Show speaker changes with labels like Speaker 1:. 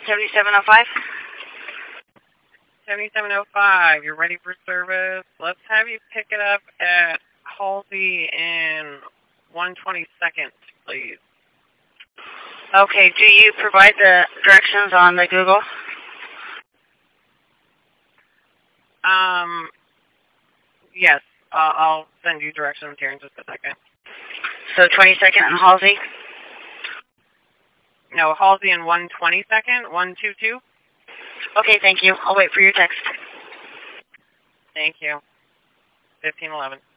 Speaker 1: 7705.
Speaker 2: 7705, you're ready for service. Let's have you pick it up at Halsey in 122nd, please.
Speaker 1: Okay, do you provide the directions on the Google?
Speaker 2: Yes, I'll send you directions here in just a second.
Speaker 1: So 22nd and Halsey?
Speaker 2: No, Halsey in 122nd, 122.
Speaker 1: Okay, thank you. I'll wait for your text.
Speaker 2: Thank you. 1511.